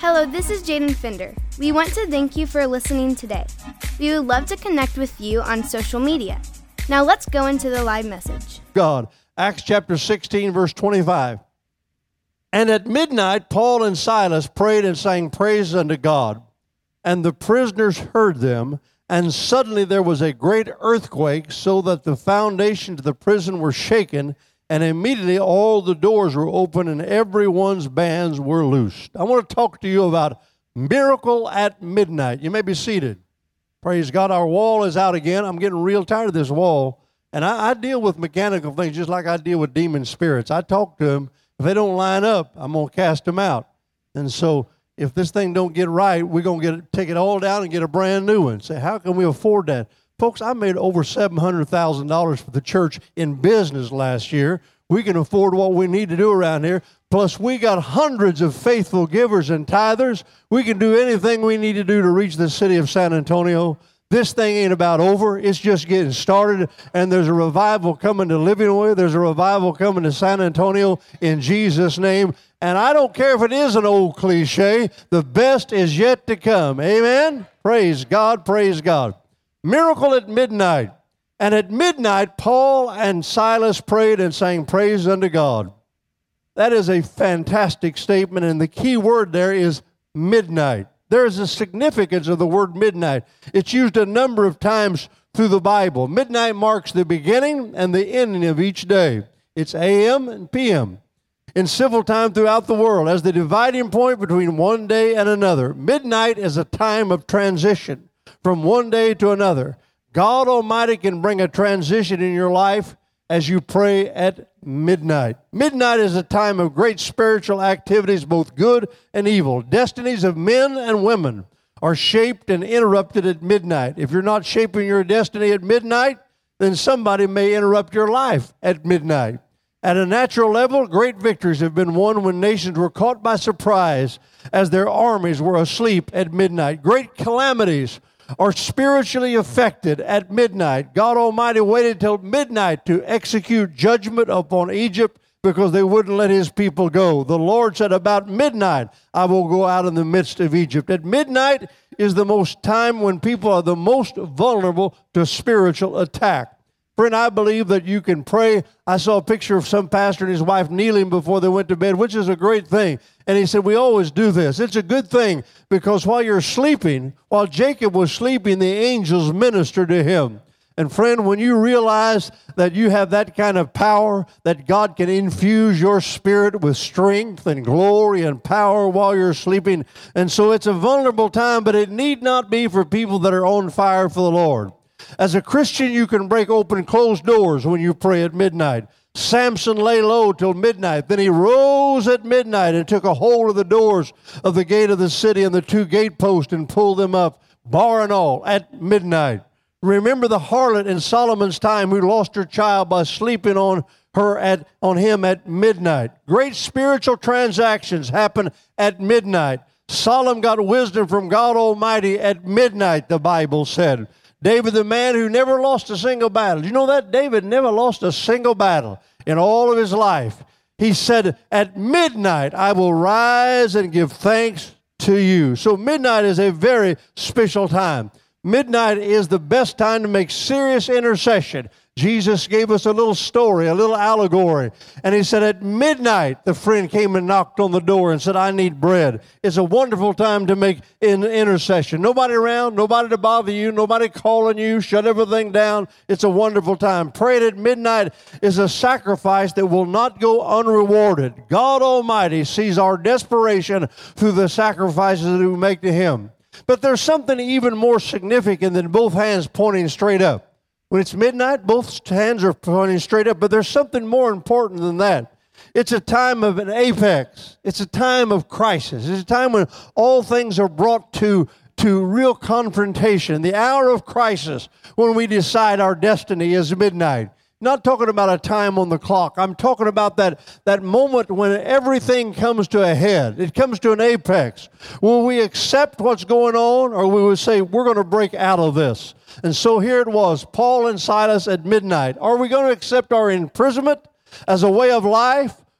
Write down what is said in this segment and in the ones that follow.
Hello, this is Jaden Fender. We want to thank you for listening today. We would love to connect with you on social media. Now let's go into the live message. God, Acts chapter 16, verse 25. And at midnight, Paul and Silas prayed and sang praise unto God. And the prisoners heard them, and suddenly there was a great earthquake, so that the foundations of the prison were shaken, and immediately all the doors were open, and everyone's bands were loosed. I want to talk to you about miracle at midnight. You may be seated. Praise God. Our wall is out again. I'm getting real tired of this wall. And I deal with mechanical things just like I deal with demon spirits. I talk to them. If they don't line up, I'm going to cast them out. And so if this thing don't get right, we're going to take it all down and get a brand new one. Say, how can we afford that? Folks, I made over $700,000 for the church in business last year. We can afford what we need to do around here. Plus, we got hundreds of faithful givers and tithers. We can do anything we need to do to reach the city of San Antonio. This thing ain't about over. It's just getting started, and there's a revival coming to Living Way. There's a revival coming to San Antonio in Jesus' name. And I don't care if it is an old cliche. The best is yet to come. Amen? Praise God, praise God. Miracle at midnight. And at midnight, Paul and Silas prayed and sang praise unto God. That is a fantastic statement, and the key word there is midnight. There is a significance of the word midnight. It's used a number of times through the Bible. Midnight marks the beginning and the ending of each day. It's a.m. and p.m. in civil time throughout the world as the dividing point between one day and another. Midnight is a time of transition from one day to another. God Almighty can bring a transition in your life as you pray at midnight. Midnight is a time of great spiritual activities, both good and evil. Destinies of men and women are shaped and interrupted at midnight. If you're not shaping your destiny at midnight, then somebody may interrupt your life at midnight. At a natural level, great victories have been won when nations were caught by surprise as their armies were asleep at midnight. Great calamities are spiritually affected at midnight. God Almighty waited till midnight to execute judgment upon Egypt because they wouldn't let his people go. The Lord said, about midnight, I will go out in the midst of Egypt. At midnight is the most time when people are the most vulnerable to spiritual attack. Friend, I believe that you can pray. I saw a picture of some pastor and his wife kneeling before they went to bed, which is a great thing. And he said, we always do this. It's a good thing because while you're sleeping, while Jacob was sleeping, the angels ministered to him. And friend, when you realize that you have that kind of power, that God can infuse your spirit with strength and glory and power while you're sleeping. And so it's a vulnerable time, but it need not be for people that are on fire for the Lord. As a Christian, you can break open closed doors when you pray at midnight. Samson lay low till midnight. Then he rose at midnight and took a hold of the doors of the gate of the city and the two gateposts and pulled them up, bar and all, at midnight. Remember the harlot in Solomon's time who lost her child by sleeping on him at midnight. Great spiritual transactions happen at midnight. Solomon got wisdom from God Almighty at midnight, the Bible said. David, the man who never lost a single battle. You know that? David never lost a single battle in all of his life. He said, at midnight I will rise and give thanks to you. So midnight is a very special time. Midnight is the best time to make serious intercession. Jesus gave us a little story, a little allegory. And he said at midnight, the friend came and knocked on the door and said, I need bread. It's a wonderful time to make intercession. Nobody around, nobody to bother you, nobody calling you, shut everything down. It's a wonderful time. Praying at midnight is a sacrifice that will not go unrewarded. God Almighty sees our desperation through the sacrifices that we make to Him. But there's something even more significant than both hands pointing straight up. When it's midnight, both hands are pointing straight up, but there's something more important than that. It's a time of an apex. It's a time of crisis. It's a time when all things are brought to real confrontation. The hour of crisis when we decide our destiny is midnight. Not talking about a time on the clock. I'm talking about that moment when everything comes to a head. It comes to an apex. Will we accept what's going on, or will we say, we're going to break out of this? And so here it was, Paul and Silas at midnight. Are we going to accept our imprisonment as a way of life,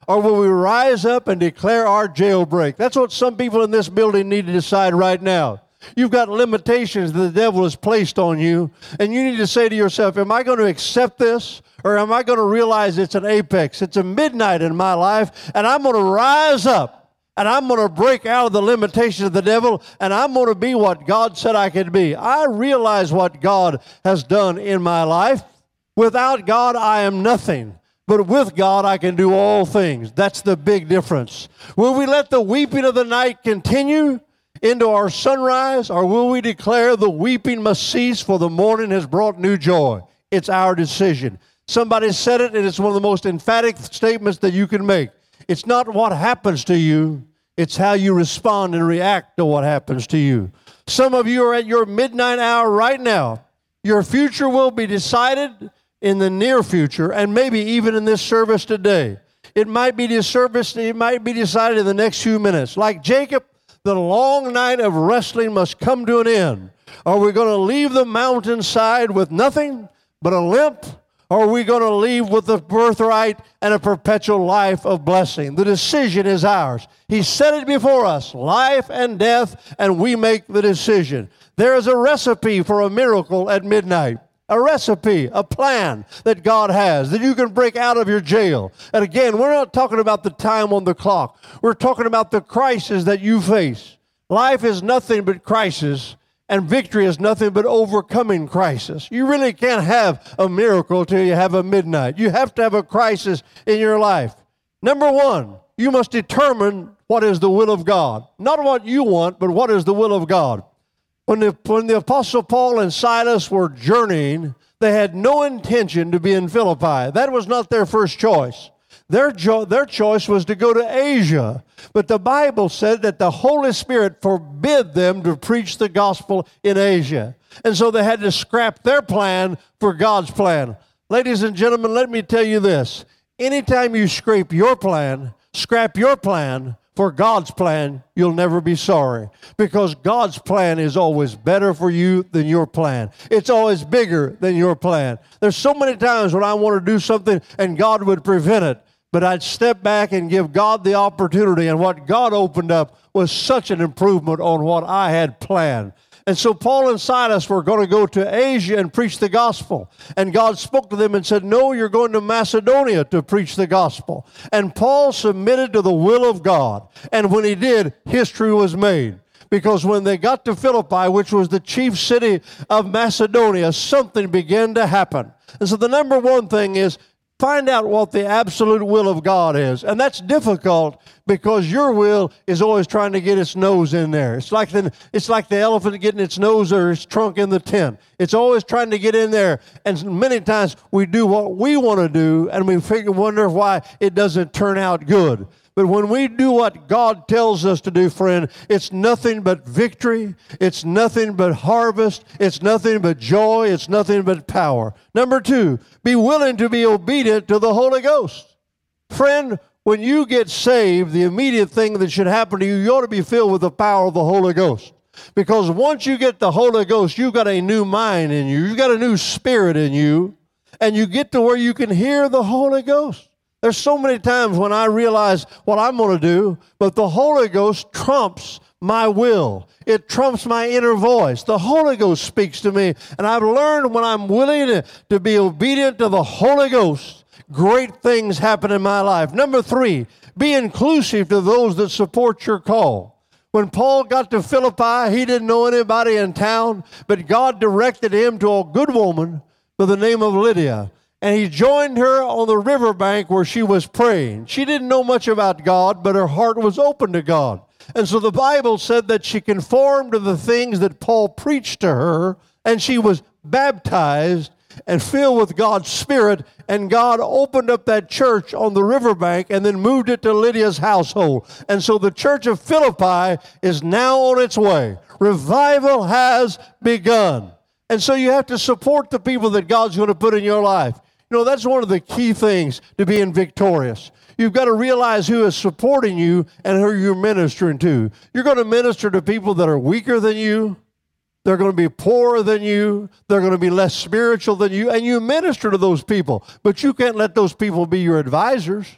Or will we rise up and declare our jailbreak? That's what some people in this building need to decide right now. You've got limitations that the devil has placed on you, and you need to say to yourself, am I going to accept this, or am I going to realize it's an apex, it's a midnight in my life, and I'm going to rise up, and I'm going to break out of the limitations of the devil, and I'm going to be what God said I could be. I realize what God has done in my life. Without God, I am nothing. But with God, I can do all things. That's the big difference. Will we let the weeping of the night continue into our sunrise, or will we declare the weeping must cease, for the morning has brought new joy? It's our decision. Somebody said it, and it's one of the most emphatic statements that you can make. It's not what happens to you, it's how you respond and react to what happens to you. Some of you are at your midnight hour right now. Your future will be decided in the near future, and maybe even in this service today. It might be decided in the next few minutes. Like Jacob, the long night of wrestling must come to an end. Are we going to leave the mountainside with nothing but a limp? Or are we going to leave with a birthright and a perpetual life of blessing? The decision is ours. He set it before us, life and death, and we make the decision. There is a recipe for a miracle at midnight. A recipe, a plan that God has, that you can break out of your jail. And again, we're not talking about the time on the clock. We're talking about the crisis that you face. Life is nothing but crisis, and victory is nothing but overcoming crisis. You really can't have a miracle till you have a midnight. You have to have a crisis in your life. Number one, you must determine what is the will of God. Not what you want, but what is the will of God. When the Apostle Paul and Silas were journeying, they had no intention to be in Philippi. That was not their first choice. Their choice was to go to Asia. But the Bible said that the Holy Spirit forbid them to preach the gospel in Asia. And so they had to scrap their plan for God's plan. Ladies and gentlemen, let me tell you this. Anytime you scrap your plan for God's plan, you'll never be sorry, because God's plan is always better for you than your plan. It's always bigger than your plan. There's so many times when I want to do something and God would prevent it, but I'd step back and give God the opportunity, and what God opened up was such an improvement on what I had planned. And so Paul and Silas were going to go to Asia and preach the gospel. And God spoke to them and said, no, you're going to Macedonia to preach the gospel. And Paul submitted to the will of God. And when he did, history was made. Because when they got to Philippi, which was the chief city of Macedonia, something began to happen. And so the number one thing is, find out what the absolute will of God is. And that's difficult because your will is always trying to get its nose in there. It's like the elephant getting its nose or its trunk in the tent. It's always trying to get in there. And many times we do what we want to do, and we wonder why it doesn't turn out good. But when we do what God tells us to do, friend, it's nothing but victory. It's nothing but harvest. It's nothing but joy. It's nothing but power. Number two, be willing to be obedient to the Holy Ghost. Friend, when you get saved, the immediate thing that should happen to you, you ought to be filled with the power of the Holy Ghost. Because once you get the Holy Ghost, you've got a new mind in you. You've got a new spirit in you. And you get to where you can hear the Holy Ghost. There's so many times when I realize what I'm going to do, but the Holy Ghost trumps my will. It trumps my inner voice. The Holy Ghost speaks to me, and I've learned when I'm willing to be obedient to the Holy Ghost, great things happen in my life. Number three, be inclusive to those that support your call. When Paul got to Philippi, he didn't know anybody in town, but God directed him to a good woman by the name of Lydia. And he joined her on the riverbank where she was praying. She didn't know much about God, but her heart was open to God. And so the Bible said that she conformed to the things that Paul preached to her, and she was baptized and filled with God's Spirit, and God opened up that church on the riverbank and then moved it to Lydia's household. And so the church of Philippi is now on its way. Revival has begun. And so you have to support the people that God's going to put in your life. You know, that's one of the key things to being victorious. You've got to realize who is supporting you and who you're ministering to. You're going to minister to people that are weaker than you. They're going to be poorer than you. They're going to be less spiritual than you. And you minister to those people. But you can't let those people be your advisors.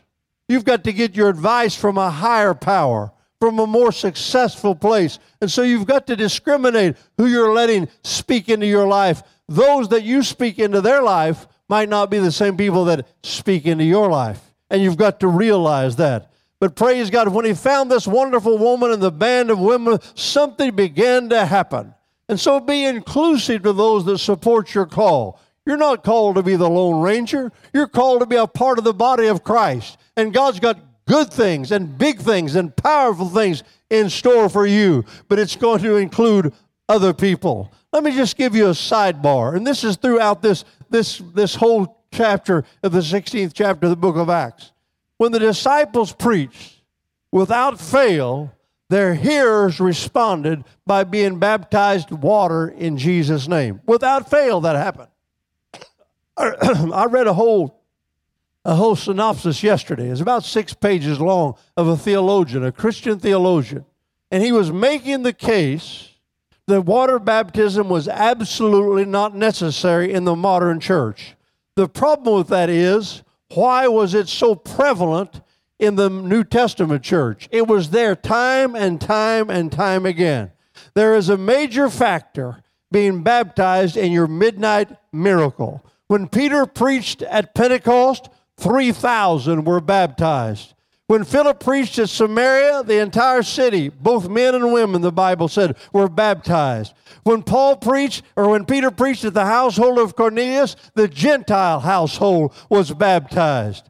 You've got to get your advice from a higher power, from a more successful place. And so you've got to discriminate who you're letting speak into your life. Those that you speak into their life might not be the same people that speak into your life. And you've got to realize that. But praise God, when he found this wonderful woman in the band of women, something began to happen. And so be inclusive to those that support your call. You're not called to be the Lone Ranger. You're called to be a part of the body of Christ. And God's got good things and big things and powerful things in store for you. But it's going to include other people. Let me just give you a sidebar. And this is throughout this whole chapter of the 16th chapter of the book of Acts. When the disciples preached, without fail, their hearers responded by being baptized water in Jesus' name. Without fail, that happened. I read a whole synopsis yesterday. It's about 6 pages long of a theologian, a Christian theologian. And he was making the case that water baptism was absolutely not necessary in the modern church. The problem with that is, why was it so prevalent in the New Testament church? It was there time and time and time again. There is a major factor being baptized in your midnight miracle. When Peter preached at Pentecost, 3,000 were baptized. When Philip preached at Samaria, the entire city, both men and women, the Bible said, were baptized. When Peter preached at the household of Cornelius, the Gentile household was baptized.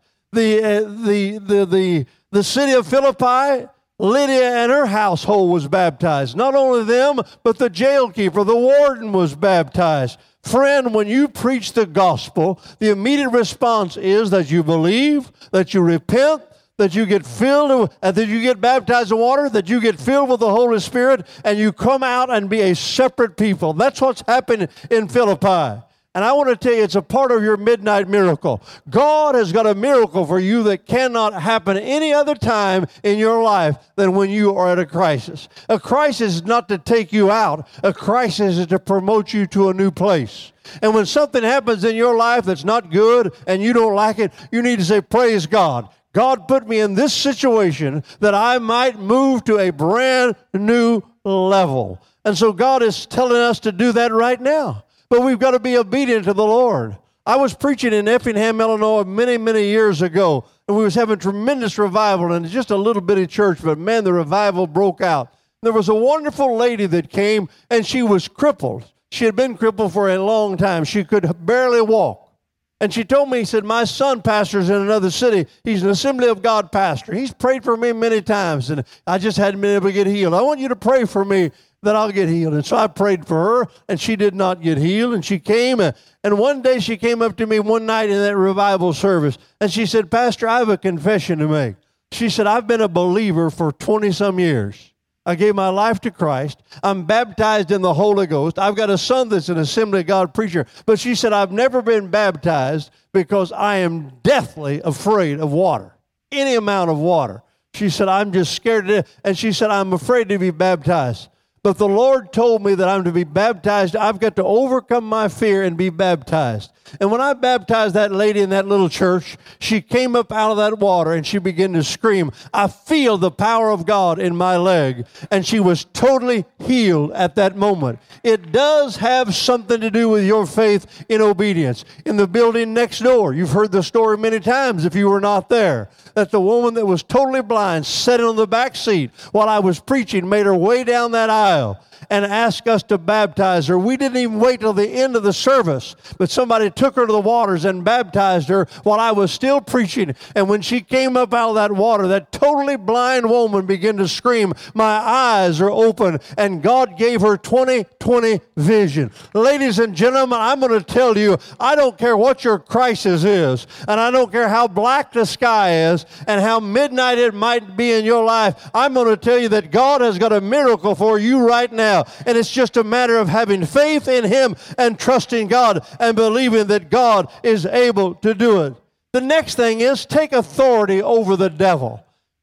The city of Philippi, Lydia and her household was baptized. Not only them, but the jailkeeper, the warden was baptized. Friend, when you preach the gospel, the immediate response is that you believe, that you repent, that you get filled, that you get baptized in water, that you get filled with the Holy Spirit, and you come out and be a separate people. That's what's happened in Philippi. And I want to tell you, it's a part of your midnight miracle. God has got a miracle for you that cannot happen any other time in your life than when you are at a crisis. A crisis is not to take you out. A crisis is to promote you to a new place. And when something happens in your life that's not good and you don't like it, you need to say, praise God. God put me in this situation that I might move to a brand new level. And so God is telling us to do that right now. But we've got to be obedient to the Lord. I was preaching in Effingham, Illinois many, many years ago, and we was having tremendous revival in just a little bitty church, but man, the revival broke out. There was a wonderful lady that came, and she was crippled. She had been crippled for a long time. She could barely walk. And she told me, he said, my son pastors in another city. He's an Assembly of God pastor. He's prayed for me many times, and I just hadn't been able to get healed. I want you to pray for me that I'll get healed. And so I prayed for her, and she did not get healed. And she came, and one day she came up to me one night in that revival service, and she said, Pastor, I have a confession to make. She said, I've been a believer for 20-some years. I gave my life to Christ. I'm baptized in the Holy Ghost. I've got a son that's an Assembly of God preacher. But she said, I've never been baptized because I am deathly afraid of water, any amount of water. She said, I'm just scared to death. And she said, I'm afraid to be baptized. But the Lord told me that I'm to be baptized. I've got to overcome my fear and be baptized. And when I baptized that lady in that little church, she came up out of that water and she began to scream, I feel the power of God in my leg. And she was totally healed at that moment. It does have something to do with your faith in obedience. In the building next door, you've heard the story many times if you were not there, that the woman that was totally blind sitting on the back seat while I was preaching made her way down that aisle and asked us to baptize her. We didn't even wait till the end of the service, but somebody took her to the waters and baptized her while I was still preaching. And when she came up out of that water, that totally blind woman began to scream, my eyes are open, and God gave her 20/20 vision. Ladies and gentlemen, I'm going to tell you, I don't care what your crisis is, and I don't care how black the sky is and how midnight it might be in your life. I'm going to tell you that God has got a miracle for you right now. And it's just a matter of having faith in Him and trusting God and believing that God is able to do it. The next thing is take authority over the devil.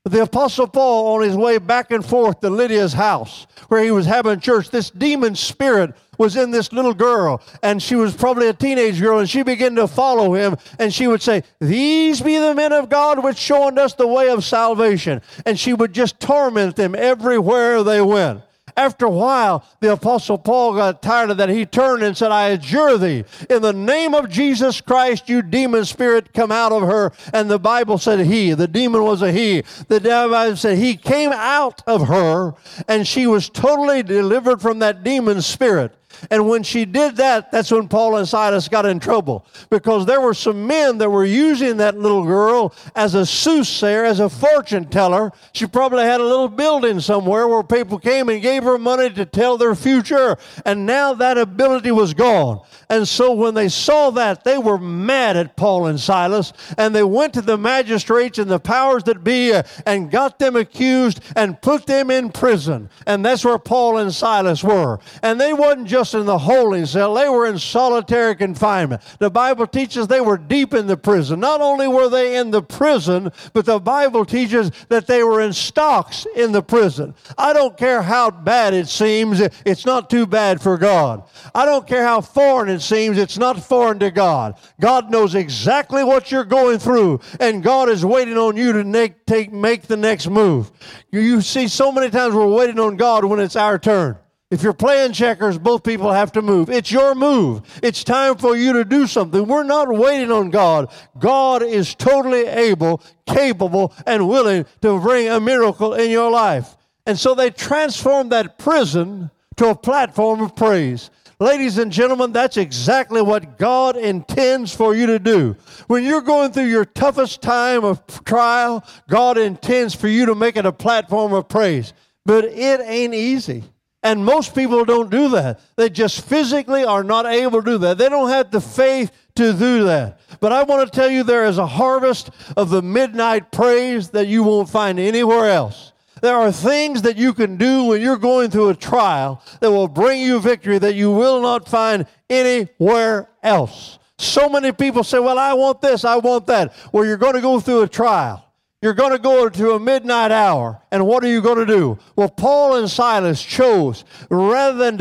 The Apostle Paul, on his way back and forth to Lydia's house, where he was having church, this demon spirit was in this little girl, and she was probably a teenage girl, and she began to follow him, and she would say, "These be the men of God which showing us the way of salvation." And she would just torment them everywhere they went. After a while, the Apostle Paul got tired of that. He turned and said, "I adjure thee, in the name of Jesus Christ, you demon spirit, come out of her." And the Bible said the demon was a he. The Bible said he came out of her, and she was totally delivered from that demon spirit. And when she did that, that's when Paul and Silas got in trouble, because there were some men that were using that little girl as a soothsayer, as a fortune teller. She probably had a little building somewhere where people came and gave her money to tell their future, and now that ability was gone. And so when they saw that, they were mad at Paul and Silas, and they went to the magistrates and the powers that be and got them accused and put them in prison. And that's where Paul and Silas were. And they wasn't just in the holding cell, they were in solitary confinement. The Bible teaches they were deep in the prison. Not only were they in the prison, but the Bible teaches that they were in stocks in the prison. I don't care how bad it seems, it's not too bad for God. I don't care how foreign it seems, it's not foreign to God. God knows exactly what you're going through, and God is waiting on you to make the next move. You see, so many times we're waiting on God when it's our turn. If you're playing checkers, both people have to move. It's your move. It's time for you to do something. We're not waiting on God. God is totally able, capable, and willing to bring a miracle in your life. And so they transformed that prison to a platform of praise. Ladies and gentlemen, that's exactly what God intends for you to do. When you're going through your toughest time of trial, God intends for you to make it a platform of praise. But it ain't easy. And most people don't do that. They just physically are not able to do that. They don't have the faith to do that. But I want to tell you, there is a harvest of the midnight praise that you won't find anywhere else. There are things that you can do when you're going through a trial that will bring you victory that you will not find anywhere else. So many people say, "Well, I want this, I want that." Well, you're going to go through a trial. You're going to go to a midnight hour, and what are you going to do? Well, Paul and Silas chose, rather than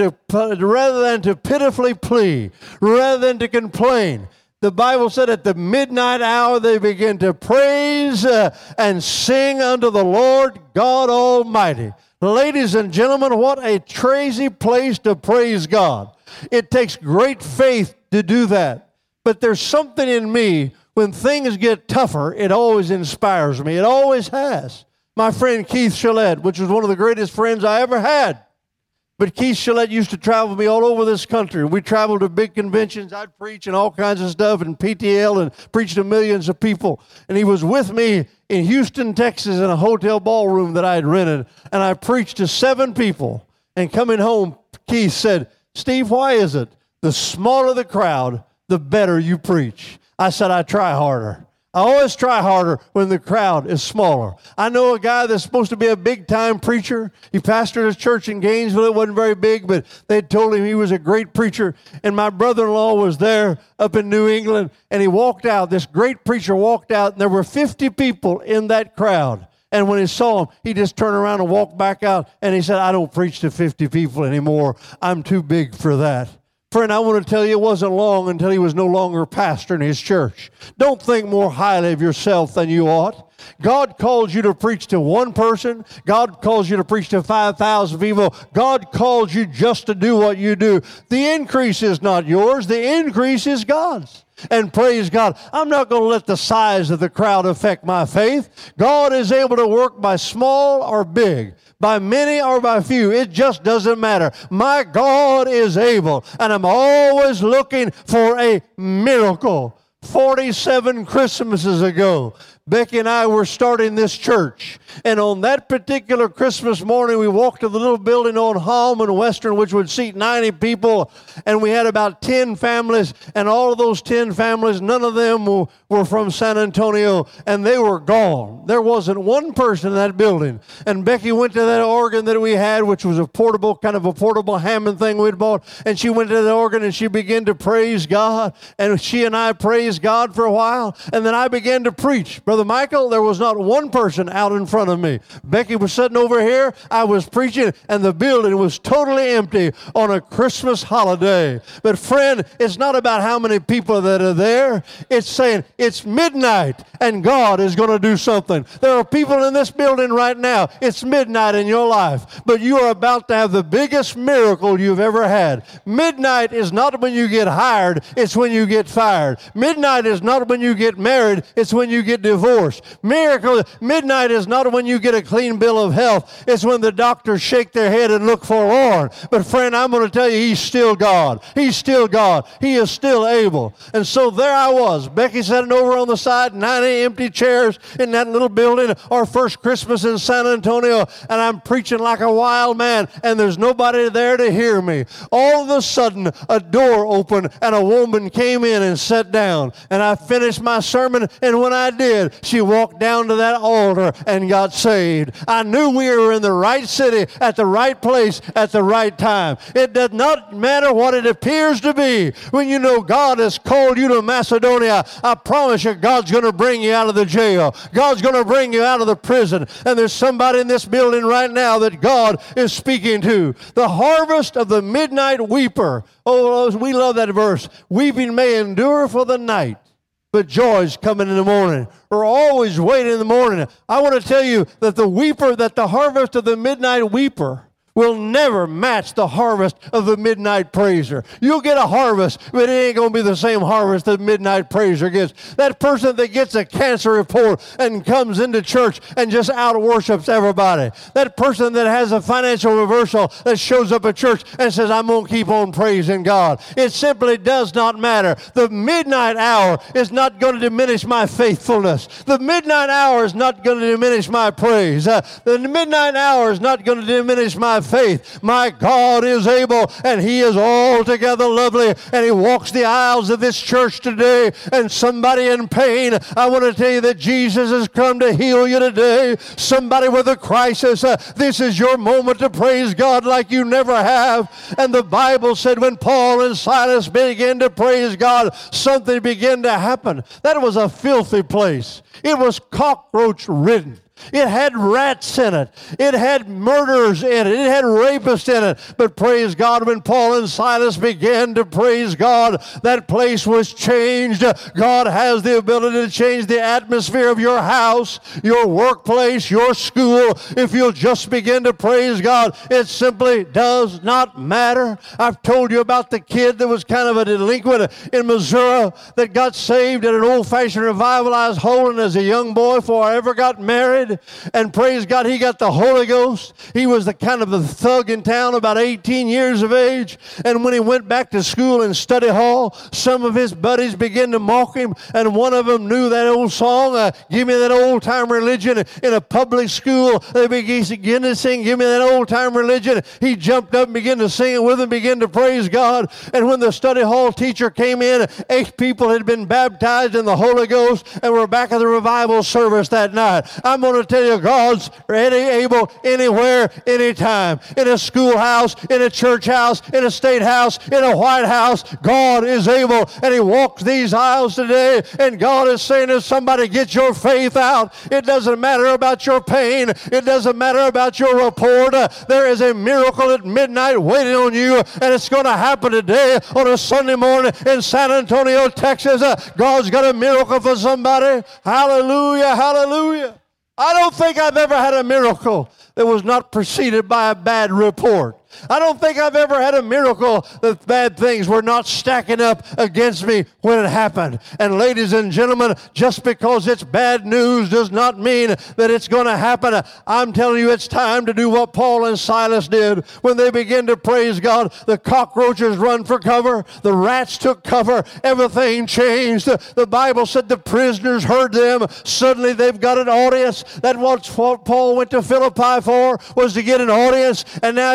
to pitifully plead, rather than to complain, the Bible said at the midnight hour they began to praise and sing unto the Lord God Almighty. Ladies and gentlemen, what a crazy place to praise God. It takes great faith to do that. But there's something in me, when things get tougher, it always inspires me. It always has. My friend Keith Shillette, which was one of the greatest friends I ever had. But Keith Shillette used to travel with me all over this country. We traveled to big conventions. I'd preach and all kinds of stuff and PTL and preach to millions of people. And he was with me in Houston, Texas in a hotel ballroom that I had rented. And I preached to 7 people. And coming home, Keith said, "Steve, why is it the smaller the crowd, the better you preach?" I said, "I try harder. I always try harder when the crowd is smaller." I know a guy that's supposed to be a big-time preacher. He pastored a church in Gainesville. It wasn't very big, but they told him he was a great preacher. And my brother-in-law was there up in New England, and he walked out. This great preacher walked out, and there were 50 people in that crowd. And when he saw him, he just turned around and walked back out, and he said, "I don't preach to 50 people anymore. I'm too big for that." Friend, I want to tell you, it wasn't long until he was no longer pastoring his church. Don't think more highly of yourself than you ought. God calls you to preach to one person. God calls you to preach to 5,000 people. God calls you just to do what you do. The increase is not yours. The increase is God's. And praise God, I'm not going to let the size of the crowd affect my faith. God is able to work by small or big, by many or by few. It just doesn't matter. My God is able, and I'm always looking for a miracle. 47 Christmases ago, Becky and I were starting this church. And on that particular Christmas morning, we walked to the little building on Hallman Western, which would seat 90 people. And we had about 10 families. And all of those 10 families, none of them were from San Antonio. And they were gone. There wasn't one person in that building. And Becky went to that organ that we had, which was a portable Hammond thing we'd bought. And she went to the organ and she began to praise God. And she and I praised God for a while. And then I began to preach. Brother Michael, there was not one person out in front of me. Becky was sitting over here. I was preaching, and the building was totally empty on a Christmas holiday. But friend, it's not about how many people that are there. It's saying it's midnight, and God is going to do something. There are people in this building right now. It's midnight in your life, but you are about to have the biggest miracle you've ever had. Midnight is not when you get hired. It's when you get fired. Midnight is not when you get married. It's when you get divorced. Midnight is not when you get a clean bill of health. It's when the doctors shake their head and look forlorn. But friend, I'm going to tell you, He's still God. He's still God. He is still able. And so there I was. Becky sitting over on the side, 90 empty chairs in that little building, our first Christmas in San Antonio, and I'm preaching like a wild man, and there's nobody there to hear me. All of a sudden, a door opened, and a woman came in and sat down, and I finished my sermon, and when I did, she walked down to that altar and got saved. I knew we were in the right city, at the right place, at the right time. It does not matter what it appears to be. When you know God has called you to Macedonia, I promise you, God's going to bring you out of the jail. God's going to bring you out of the prison. And there's somebody in this building right now that God is speaking to. The harvest of the midnight weeper. Oh, we love that verse. Weeping may endure for the night, but joy's coming in the morning. We're always waiting in the morning. I want to tell you that the harvest of the midnight weeper will never match the harvest of the midnight praiser. You'll get a harvest, but it ain't going to be the same harvest the midnight praiser gets. That person that gets a cancer report and comes into church and just out-worships everybody. That person that has a financial reversal that shows up at church and says, I'm going to keep on praising God. It simply does not matter. The midnight hour is not going to diminish my faithfulness. The midnight hour is not going to diminish my praise. The midnight hour is not going to diminish my faith. My God is able, and He is altogether lovely, and He walks the aisles of this church today. And somebody in pain, I want to tell you that Jesus has come to heal you today. Somebody with a crisis, this is your moment to praise God like you never have. And the Bible said when Paul and Silas began to praise God, something began to happen. That was a filthy place. It was cockroach-ridden. It had rats in it. It had murderers in it. It had rapists in it. But praise God, when Paul and Silas began to praise God, that place was changed. God has the ability to change the atmosphere of your house, your workplace, your school. If you'll just begin to praise God, it simply does not matter. I've told you about the kid that was kind of a delinquent in Missouri that got saved at an old-fashioned revival I was holding as a young boy before I ever got married. And praise God, he got the Holy Ghost. He was the kind of a thug in town, about 18 years of age. And when he went back to school in study hall, some of his buddies began to mock him. And one of them knew that old song, Give Me That Old Time Religion, in a public school. They began to sing, Give Me That Old Time Religion. He jumped up and began to sing it with them, began to praise God. And when the study hall teacher came in, 8 people had been baptized in the Holy Ghost and were back at the revival service that night. I'm going to tell you, God's ready, able, anywhere, anytime. In a schoolhouse, in a church house, in a state house, in a White House, God is able, and He walks these aisles today, and God is saying to somebody, get your faith out. It doesn't matter about your pain. It doesn't matter about your report. There is a miracle at midnight waiting on you, and it's going to happen today on a Sunday morning in San Antonio, Texas. God's got a miracle for somebody. Hallelujah, hallelujah. I don't think I've ever had a miracle that was not preceded by a bad report. I don't think I've ever had a miracle that bad things were not stacking up against me when it happened. And ladies and gentlemen, just because it's bad news does not mean that it's going to happen. I'm telling you, it's time to do what Paul and Silas did. When they began to praise God, the cockroaches run for cover. The rats took cover. Everything changed. The Bible said the prisoners heard them. Suddenly they've got an audience. That's what Paul went to Philippi for, was to get an audience. And now he's got a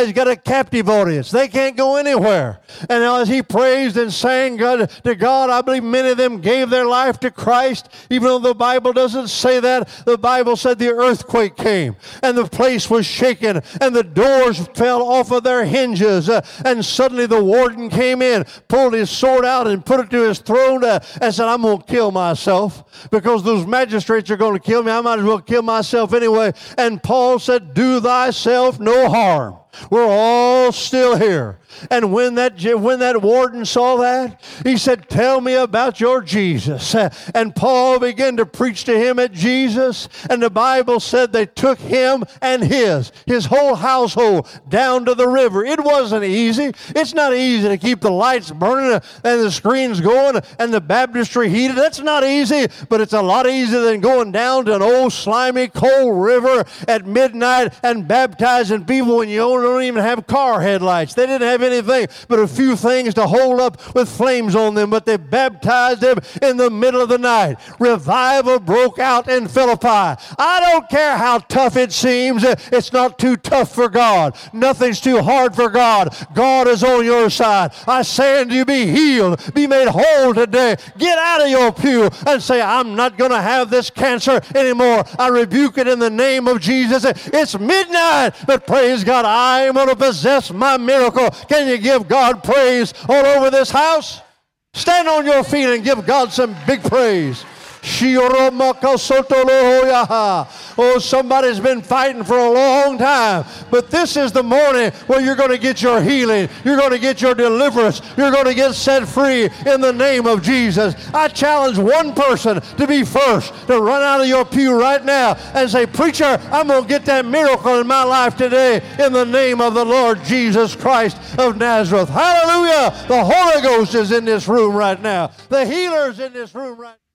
captive audience. They can't go anywhere. And as he praised and sang to God, I believe many of them gave their life to Christ, even though the Bible doesn't say that. The Bible said the earthquake came, and the place was shaken, and the doors fell off of their hinges, and suddenly the warden came in, pulled his sword out, and put it to his throat, and said, I'm going to kill myself because those magistrates are going to kill me. I might as well kill myself anyway. And Paul said, do thyself no harm. We're all still here. And when that warden saw that, he said, tell me about your Jesus. And Paul began to preach to him at Jesus. And the Bible said they took him and his whole household down to the river. It wasn't easy. It's not easy to keep the lights burning and the screens going and the baptistry heated. That's not easy, but it's a lot easier than going down to an old slimy cold river at midnight and baptizing people when you don't even have car headlights. They didn't have anything but a few things to hold up with flames on them, but they baptized them in the middle of the night. Revival broke out in Philippi. I don't care how tough it seems. It's not too tough for God. Nothing's too hard for God. God is on your side. I say unto you, be healed, be made whole today. Get out of your pew and say, I'm not going to have this cancer anymore. I rebuke it in the name of Jesus. It's midnight, but praise God, I am going to possess my miracle. Can you give God praise all over this house? Stand on your feet and give God some big praise. Oh, somebody's been fighting for a long time, but this is the morning where you're going to get your healing, you're going to get your deliverance, you're going to get set free in the name of Jesus. I challenge one person to be first, to run out of your pew right now and say, preacher, I'm going to get that miracle in my life today in the name of the Lord Jesus Christ of Nazareth. Hallelujah! The Holy Ghost is in this room right now. The healer's in this room right now.